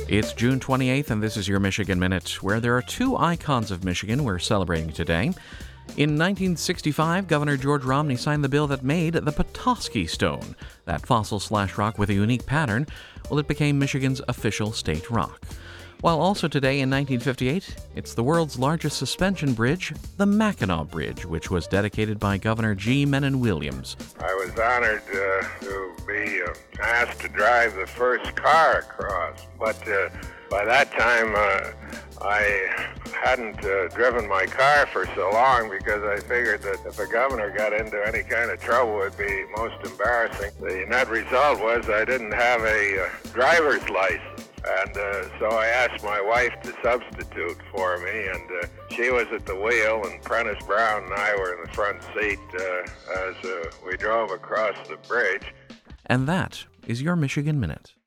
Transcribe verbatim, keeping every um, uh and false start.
It's June twenty-eighth, and this is your Michigan Minute, where there are two icons of Michigan we're celebrating today. In nineteen sixty-five, Governor George Romney signed the bill that made the Petoskey Stone, that fossil slash rock with a unique pattern. Well, it became Michigan's official state rock. While also today in nineteen fifty-eight, it's the world's largest suspension bridge, the Mackinac Bridge, which was dedicated by Governor G. Mennen Williams. I was honored uh, to be uh, asked to drive the first car across, but uh, by that time uh, I hadn't uh, driven my car for so long because I figured that if a governor got into any kind of trouble, it would be most embarrassing. The net result was I didn't have a uh, driver's license. And uh, so I asked my wife to substitute for me, and uh, she was at the wheel, and Prentice Brown and I were in the front seat uh, as uh, we drove across the bridge. And that is your Michigan Minute.